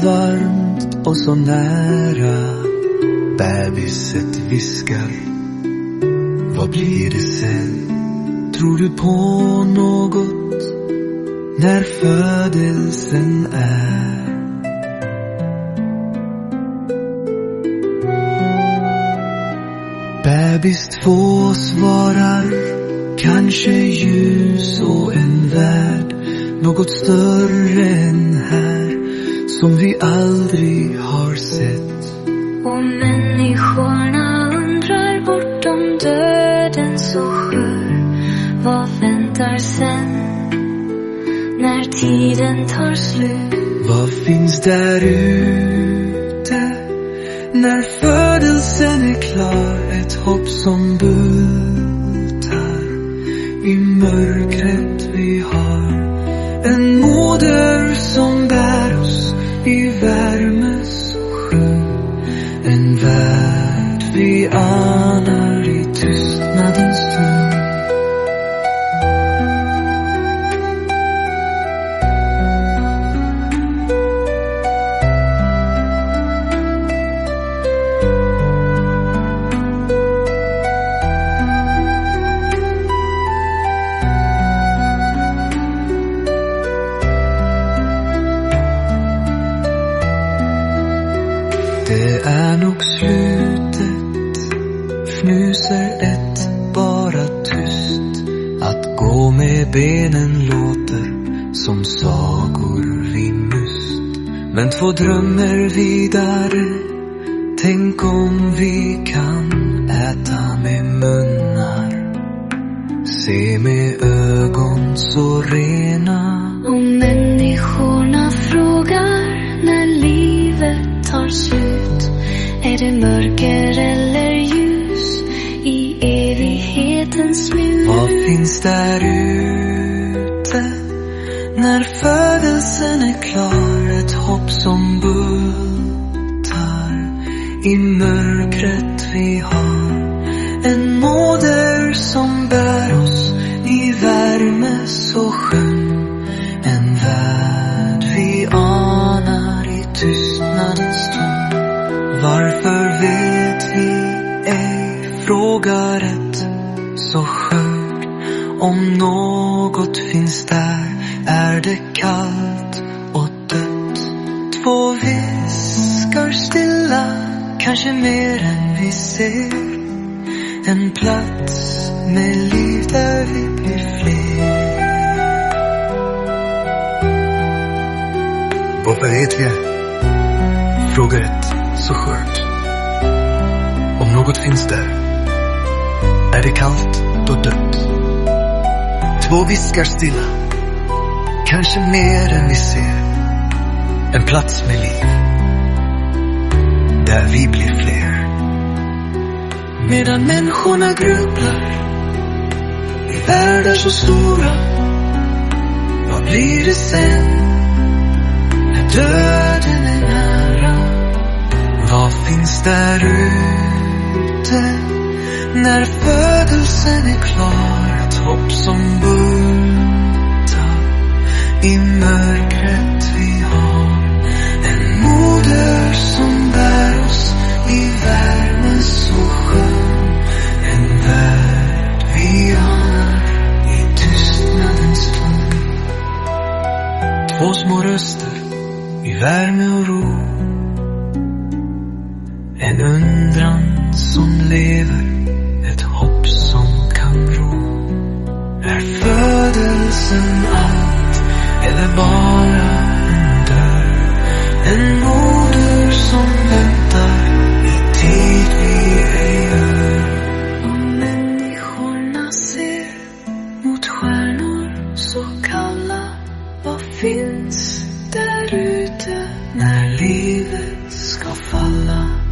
varmt och så nära. Bebiset viskar, vad blir det sen? Tror du på något när födelsen är? Bebis två svarar, kanske ljus och en värld, något större än här, som vi aldrig har sett. Och människorna undrar bortom döden så skör, vad väntar sen när tiden tar slut? Vad finns där ute när födelsen är klar? Ett hopp som bultar i mörkret vi har. En moder som bär oss i värme så skön. En värld vi anar i tystnadens stund. Det är nog slutet, fnyser ett bara tyst. Att gå med benen låter som sagor vid must. Men två drömmer vidare, tänk om vi kan äta med munnar, se med ögon så rena. Och människorna frågar när livet tar slut, är det mörker eller ljus i evighetens slut? Vad finns där ute när födelsen är klar? Ett hopp som bultar i mörkret vi har. En moder som bär oss i värme så skön. En värld vi anar i tystnadens stund. Varför vet vi ej, frågar ett så skört. Om något finns där är det kallt och dött. Två viskar stilla, kanske mer än vi ser. En plats med liv där vi blir fler. Vad vet vi? Frågar ett så skört. Om något finns där är det kallt och dött. Två viskar stilla, kanske mer än vi ser. En plats med liv där vi blir fler. Medan människorna grubblar i världar så stora, vad blir det sen när döden är nära? Vad finns där ute när födelsen är klar? Ett hopp som bultar i mörkret vi har. En moder som bär oss i värme så skön. En värld vi anar i tystnadens stund. Två små röster i värme och ro. En undran som lever, ett hopp som kan ro. Är födelsen allt eller bara en dörr? En moder som väntar i tid vi ej gör. Och människorna ser mot stjärnor så kalla, vad finns där ute när livet ska falla?